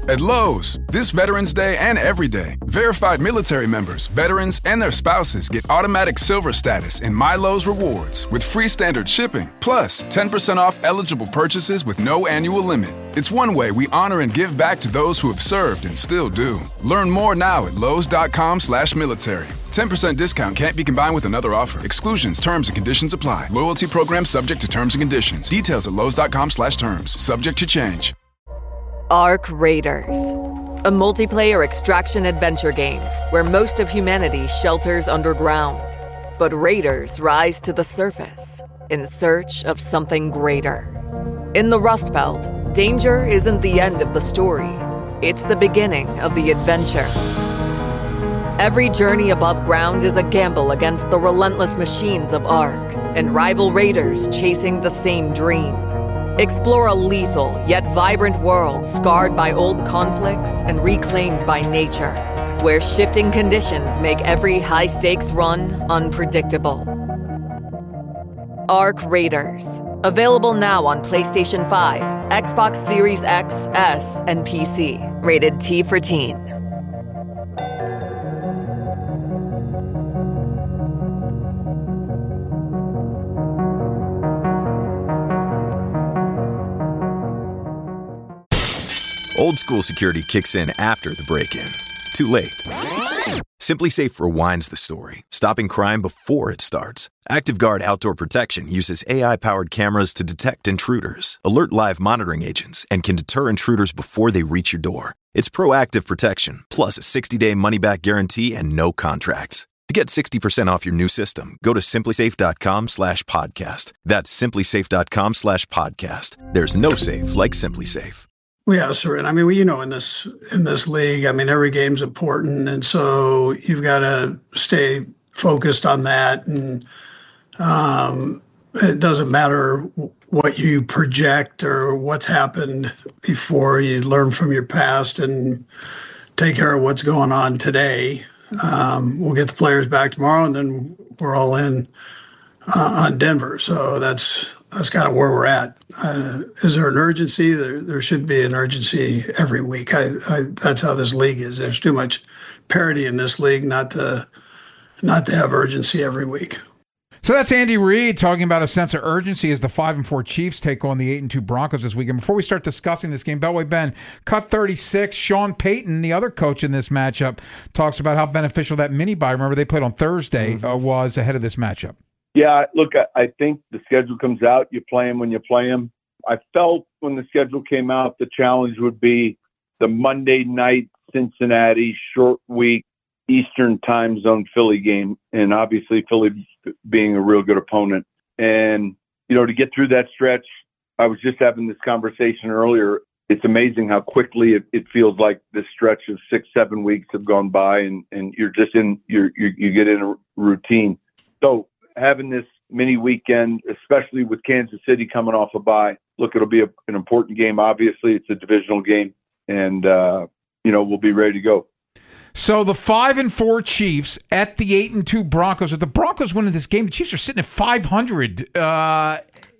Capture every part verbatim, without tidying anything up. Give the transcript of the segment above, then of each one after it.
At Lowe's, this Veterans Day and every day, verified military members, veterans, and their spouses get automatic silver status in My Lowe's Rewards with free standard shipping, plus ten percent off eligible purchases with no annual limit. It's one way we honor and give back to those who have served and still do. Learn more now at lowes.com slash military. ten percent discount can't be combined with another offer. Exclusions, terms, and conditions apply. Loyalty program subject to terms and conditions. Details at lowes.com slash terms. Subject to change. Ark Raiders, a multiplayer extraction adventure game where most of humanity shelters underground. But raiders rise to the surface in search of something greater. In the Rust Belt, danger isn't the end of the story. It's the beginning of the adventure. Every journey above ground is a gamble against the relentless machines of Ark and rival raiders chasing the same dream. Explore a lethal yet vibrant world scarred by old conflicts and reclaimed by nature, where shifting conditions make every high-stakes run unpredictable. Ark Raiders. Available now on PlayStation five, Xbox Series X, S, and P C. Rated T for Teen. Old school security kicks in after the break-in. Too late. SimpliSafe rewinds the story, stopping crime before it starts. ActiveGuard Outdoor Protection uses A I-powered cameras to detect intruders, alert live monitoring agents, and can deter intruders before they reach your door. It's proactive protection, plus a sixty-day money-back guarantee and no contracts. To get sixty percent off your new system, go to simplysafe.com slash podcast. That's simplysafe.com slash podcast. There's no safe like SimpliSafe. Yeah, sir. And I mean, well, you know, in this in this league, I mean, every game's important, and so you've got to stay focused on that. And um, it doesn't matter what you project or what's happened before. You learn from your past and take care of what's going on today. Um, we'll get the players back tomorrow, and then we're all in uh, on Denver. So that's that's kind of where we're at. Uh, is there an urgency? There, there should be an urgency every week. I, I, that's how this league is. There's too much parity in this league not to not to have urgency every week. So that's Andy Reid talking about a sense of urgency as the five and four Chiefs take on the eight and two Broncos this weekend. Before we start discussing this game, Beltway Ben, cut thirty-six. Sean Payton, the other coach in this matchup, talks about how beneficial that mini bye. Remember, they played on Thursday. Mm-hmm. uh, was ahead of this matchup. Yeah, look, I think the schedule comes out. You play them when you play them. I felt when the schedule came out, the challenge would be the Monday night Cincinnati short week Eastern time zone Philly game. And obviously Philly being a real good opponent. And, you know, to get through that stretch, I was just having this conversation earlier. It's amazing how quickly it, it feels like this stretch of six, seven weeks have gone by and, and you're just in, you're, you you get in a routine. So, having this mini weekend, especially with Kansas City coming off a bye, look, it'll be a, an important game. Obviously, it's a divisional game, and uh, you know we'll be ready to go. So the five and four Chiefs at the eight and two Broncos. If the Broncos win this game, the Chiefs are sitting at five hundred. Uh,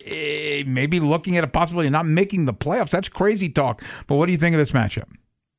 maybe looking at a possibility of not making the playoffs. That's crazy talk. But what do you think of this matchup?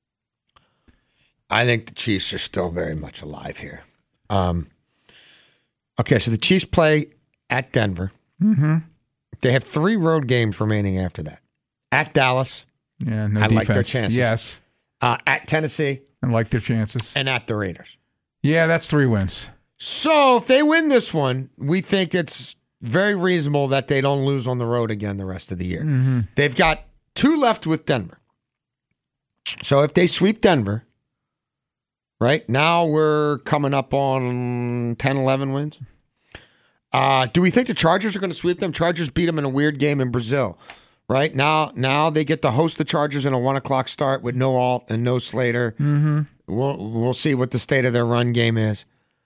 I think the Chiefs are still very much alive here. Um, Okay, so the Chiefs play at Denver. Mm-hmm. They have three road games remaining after that. At Dallas. Yeah, no I defense. like their chances. Yes. Uh, at Tennessee. I like their chances. And at the Raiders. Yeah, that's three wins. So if they win this one, we think it's very reasonable that they don't lose on the road again the rest of the year. Mm-hmm. They've got two left with Denver. So if they sweep Denver, right, now we're coming up on ten, eleven wins. Uh, do we think the Chargers are going to sweep them? Chargers beat them in a weird game in Brazil, right? Now now they get to host the Chargers in a one o'clock start with no Alt and no Slater. Mm-hmm. We'll, we'll see what the state of their run game is.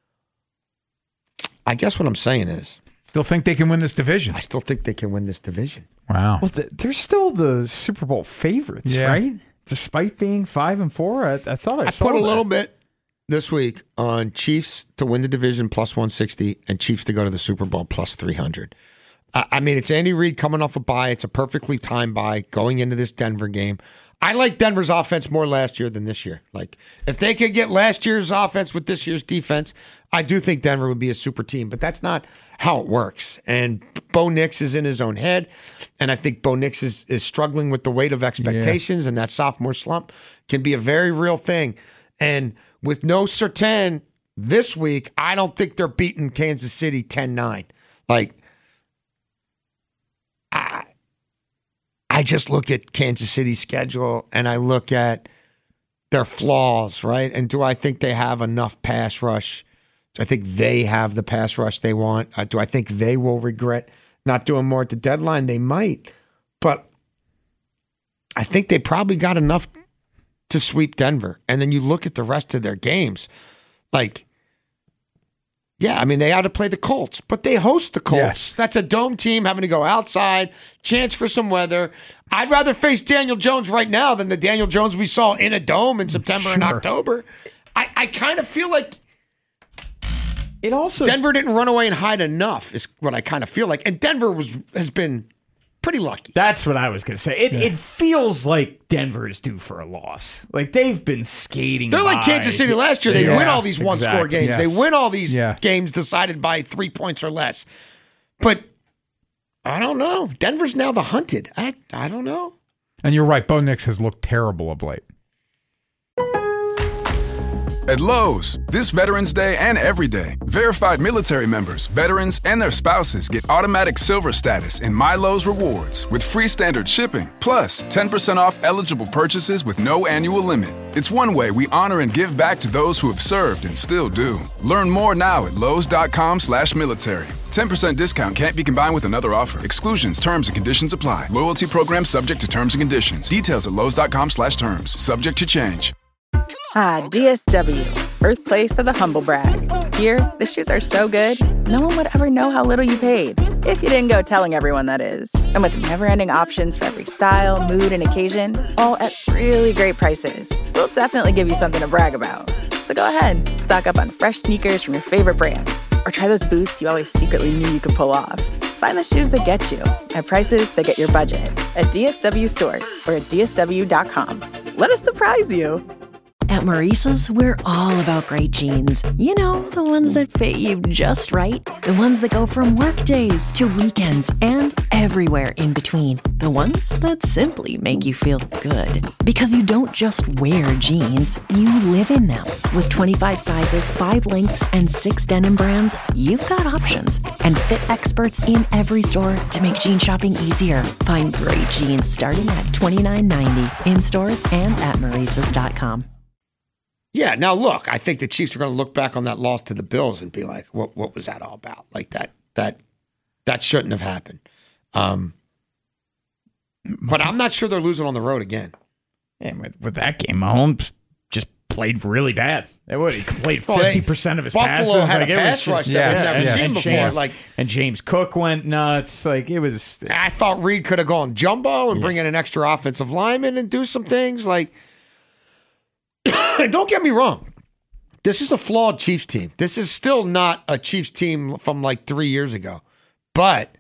I guess what I'm saying is... Still think they can win this division? I still think they can win this division. Wow. Well, th- they're still the Super Bowl favorites, yeah. right? Despite being five and four, I, I thought I, I saw put a that. little bit this week on Chiefs to win the division plus one sixty and Chiefs to go to the Super Bowl plus three hundred. Uh, I mean, it's Andy Reid coming off a bye. It's a perfectly timed bye going into this Denver game. I like Denver's offense more last year than this year. Like, if they could get last year's offense with this year's defense, I do think Denver would be a super team, but that's not how it works. And Bo Nix is in his own head, and I think Bo Nix is, is struggling with the weight of expectations, yeah. and that sophomore slump can be a very real thing. And with no Surtain this week, I don't think they're beating Kansas City ten nine. Like, I, I just look at Kansas City's schedule, and I look at their flaws, right? And do I think they have enough pass rush? Do I think they have the pass rush they want? Uh, do I think they will regret not doing more at the deadline? They might. But I think they probably got enough to sweep Denver. And then you look at the rest of their games. Like, yeah, I mean, they ought to play the Colts, but they host the Colts. Yes. That's a dome team having to go outside, chance for some weather. I'd rather face Daniel Jones right now than the Daniel Jones we saw in a dome in September Sure. and October. I, I kind of feel like It also Denver didn't run away and hide enough is what I kind of feel like. And Denver was has been pretty lucky. That's what I was going to say. It, Yeah. it feels like Denver is due for a loss. Like, they've been skating They're like by. Kansas City last year. They Yeah, win all these one-score exactly, games. yes. They win all these Yeah. games decided by three points or less. But I don't know. Denver's now the hunted. I I don't know. And you're right, Bo Nix has looked terrible of late. At Lowe's, this Veterans Day and every day, verified military members, veterans, and their spouses get automatic silver status in My Lowe's Rewards with free standard shipping, plus ten percent off eligible purchases with no annual limit. It's one way we honor and give back to those who have served and still do. Learn more now at lowes.com slash military. ten percent discount can't be combined with another offer. Exclusions, terms, and conditions apply. Loyalty program subject to terms and conditions. Details at lowes.com slash terms. Subject to change. Ah, D S W, birthplace of the humble brag. Here, the shoes are so good, no one would ever know how little you paid. If you didn't go telling everyone, that is. And with never-ending options for every style, mood, and occasion, all at really great prices, we'll definitely give you something to brag about. So go ahead, stock up on fresh sneakers from your favorite brands, or try those boots you always secretly knew you could pull off. Find the shoes that get you at prices that get your budget at D S W stores or at D S W dot com. Let us surprise you. At Maurice's, we're all about great jeans. You know, the ones that fit you just right. The ones that go from work days to weekends and everywhere in between. The ones that simply make you feel good. Because you don't just wear jeans, you live in them. With twenty-five sizes, five lengths, and six denim brands, you've got options. And fit experts in every store to make jean shopping easier. Find great jeans starting at twenty-nine ninety in stores and at Maurice's dot com. Yeah, now look, I think the Chiefs are going to look back on that loss to the Bills and be like, "What? What was that all about? Like that? That? That shouldn't have happened." Um, but I'm not sure they're losing on the road again. And with, with that game, Mahomes just played really bad. They would he played Well, they- fifty percent of his Buffalo passes. had like, a it was pass rush just- that we've Yes, never yes. seen and before. James, Like, and James Cook went nuts. Like, it was. I thought Reed could have gone jumbo and bring in an extra offensive lineman and do some things. Like, don't get me wrong. This is a flawed Chiefs team. This is still not a Chiefs team from like three years ago. But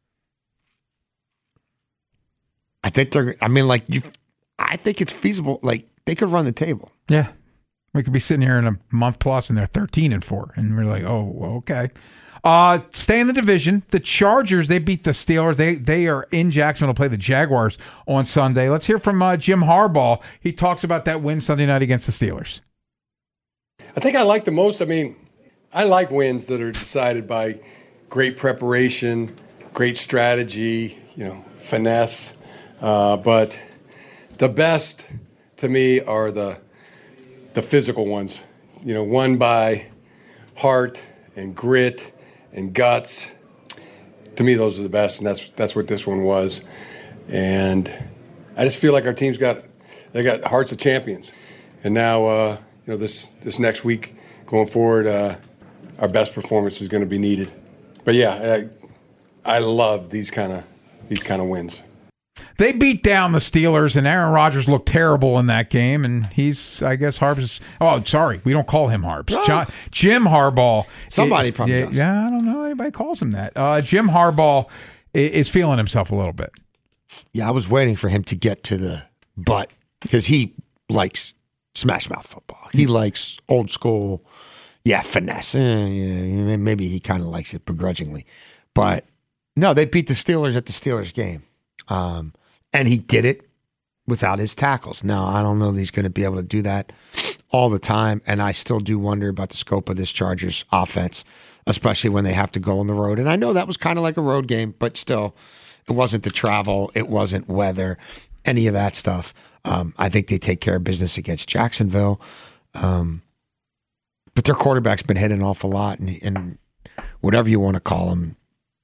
I think they're, I mean, like, you, I think it's feasible. Like, they could run the table. Yeah. We could be sitting here in a month plus and they're thirteen and four. And we're like, oh, okay. Uh, stay in the division. The Chargers, they beat the Steelers. They they are in Jacksonville to play the Jaguars on Sunday. Let's hear from uh, Jim Harbaugh. He talks about that win Sunday night against the Steelers. I think I like the most, I mean, I like wins that are decided by great preparation, great strategy, you know, finesse. Uh, but the best to me are the the physical ones, you know, won by heart and grit and guts. To me, those are the best, and that's that's what this one was. And I just feel like our team's got they got hearts of champions. And now, uh, you know, this this next week going forward, uh, our best performance is going to be needed. But yeah, I, I love these kind of these kind of wins. They beat down the Steelers, and Aaron Rodgers looked terrible in that game. And he's, I guess, Harbs. Oh, sorry, we don't call him Harbs. No. John, Jim Harbaugh. Somebody it, probably yeah, does. yeah, I don't know. Anybody calls him that. Uh, Jim Harbaugh is feeling himself a little bit. Yeah, I was waiting for him to get to the butt because he likes smash mouth football. He likes old school, yeah, finesse. Eh, yeah, maybe he kind of likes it begrudgingly. But no, they beat the Steelers at the Steelers game. Um, and he did it without his tackles. Now, I don't know that he's going to be able to do that all the time. And I still do wonder about the scope of this Chargers offense, especially when they have to go on the road. And I know that was kind of like a road game, but still, it wasn't the travel. It wasn't weather, any of that stuff. Um, I think they take care of business against Jacksonville. Um, but their quarterback's been hit an awful lot. And, and whatever you want to call him,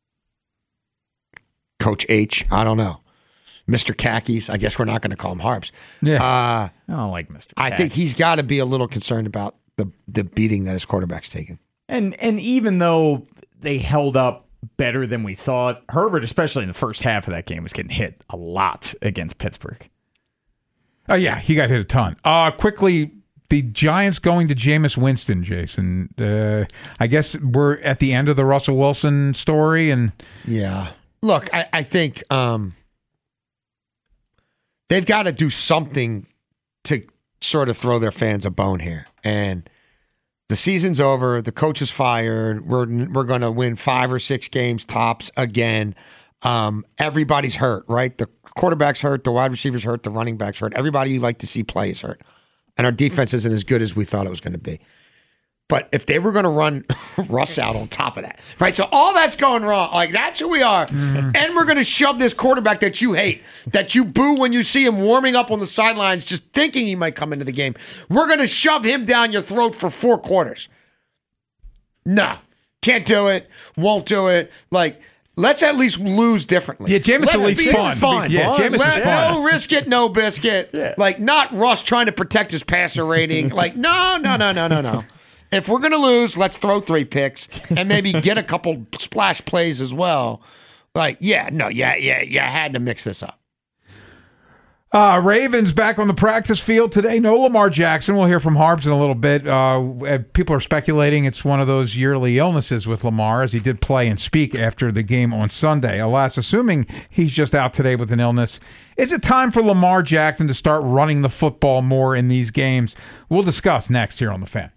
Coach H, I don't know. Mister Khakis, I guess we're not going to call him Harbs. Yeah. Uh, I don't like Mister I think he's got to be a little concerned about the, the beating that his quarterback's taken. And and even though they held up better than we thought, Herbert, especially in the first half of that game, was getting hit a lot against Pittsburgh. Oh, yeah, he got hit a ton. Uh, quickly, the Giants going to Jameis Winston, Jason. Uh, I guess we're at the end of the Russell Wilson story. And yeah. Look, I, I think um, they've got to do something to sort of throw their fans a bone here. And the season's over. The coach is fired. We're we're going to win five or six games tops again. Um, everybody's hurt, right? The quarterback's hurt. The wide receiver's hurt. The running back's hurt. Everybody you like to see play is hurt. And our defense isn't as good as we thought it was going to be. But if they were going to run Russ out on top of that, right? So all that's going wrong. Like, that's who we are. Mm-hmm. And we're going to shove this quarterback that you hate, that you boo when you see him warming up on the sidelines, just thinking he might come into the game. We're going to shove him down your throat for four quarters. No, can't do it. Won't do it. Like, let's at least lose differently. Yeah, Jameis at least fun. fun. Yeah, Jameis Let, is fun. No risk it, no biscuit. Yeah. Like, not Russ trying to protect his passer rating. Like, no, no, no, no, no, no. If we're going to lose, let's throw three picks and maybe get a couple splash plays as well. Like, yeah, no, yeah, yeah, yeah, I had to mix this up. Uh, Ravens back on the practice field today. No Lamar Jackson. We'll hear from Harbs in a little bit. Uh, people are speculating it's one of those yearly illnesses with Lamar, as he did play and speak after the game on Sunday. Alas, assuming he's just out today with an illness, is it time for Lamar Jackson to start running the football more in these games? We'll discuss next here on The Fan.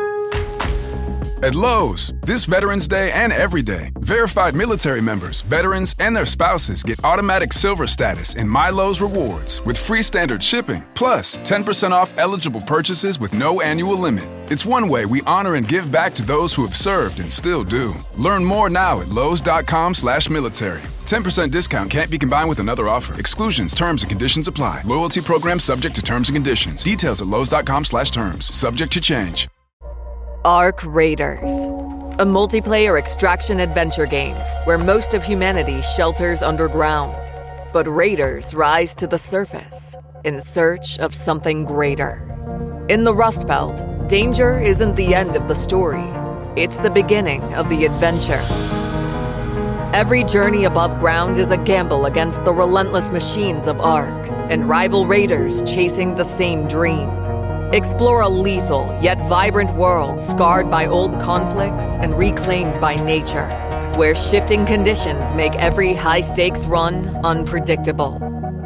At Lowe's, this Veterans Day and every day, verified military members, veterans, and their spouses get automatic silver status in My Lowe's Rewards with free standard shipping, plus ten percent off eligible purchases with no annual limit. It's one way we honor and give back to those who have served and still do. Learn more now at lowes.com slash military. ten percent discount can't be combined with another offer. Exclusions, terms, and conditions apply. Loyalty program subject to terms and conditions. Details at lowes.com slash terms. Subject to change. Ark Raiders, a multiplayer extraction adventure game where most of humanity shelters underground. But raiders rise to the surface in search of something greater. In the Rust Belt, danger isn't the end of the story. It's the beginning of the adventure. Every journey above ground is a gamble against the relentless machines of Ark and rival raiders chasing the same dream. Explore a lethal yet vibrant world scarred by old conflicts and reclaimed by nature, where shifting conditions make every high-stakes run unpredictable.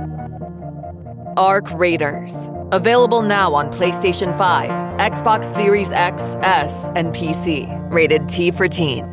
Ark Raiders. Available now on PlayStation five, Xbox Series X, S, and P C. Rated T for Teen.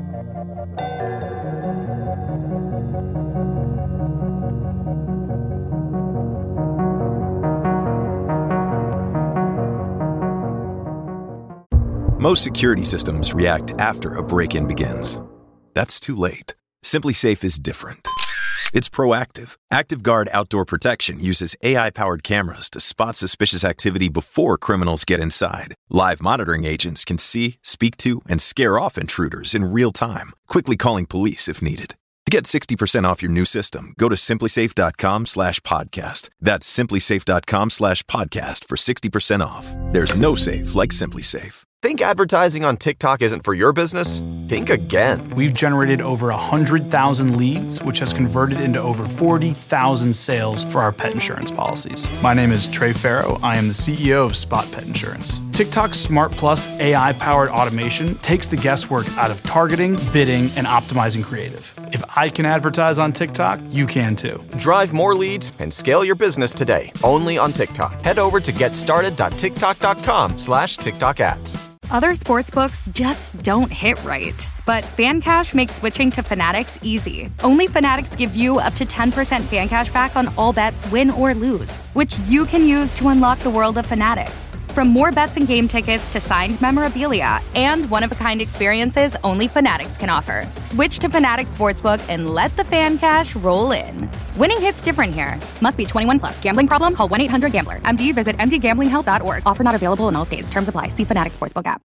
Most security systems react after a break-in begins. That's too late. SimpliSafe is different. It's proactive. ActiveGuard Outdoor Protection uses A I-powered cameras to spot suspicious activity before criminals get inside. Live monitoring agents can see, speak to, and scare off intruders in real time, quickly calling police if needed. To get sixty percent off your new system, go to simplisafe.com slash podcast. That's simplisafe.com slash podcast for sixty percent off. There's no safe like SimpliSafe. Think advertising on TikTok isn't for your business? Think again. We've generated over one hundred thousand leads, which has converted into over forty thousand sales for our pet insurance policies. My name is Trey Farrow. I am the C E O of Spot Pet Insurance. TikTok's Smart Plus A I-powered automation takes the guesswork out of targeting, bidding, and optimizing creative. If I can advertise on TikTok, you can too. Drive more leads and scale your business today, only on TikTok. Head over to getstarted.tiktok.com slash TikTok ads. Other sportsbooks just don't hit right. But FanCash makes switching to Fanatics easy. Only Fanatics gives you up to ten percent fan cash back on all bets, win or lose, which you can use to unlock the world of Fanatics. From more bets and game tickets to signed memorabilia and one-of-a-kind experiences only Fanatics can offer. Switch to Fanatics Sportsbook and let the fan cash roll in. Winning hits different here. Must be twenty-one plus. Gambling problem? Call one eight hundred gambler. M D visit m d gambling health dot org. Offer not available in all states. Terms apply. See Fanatics Sportsbook app.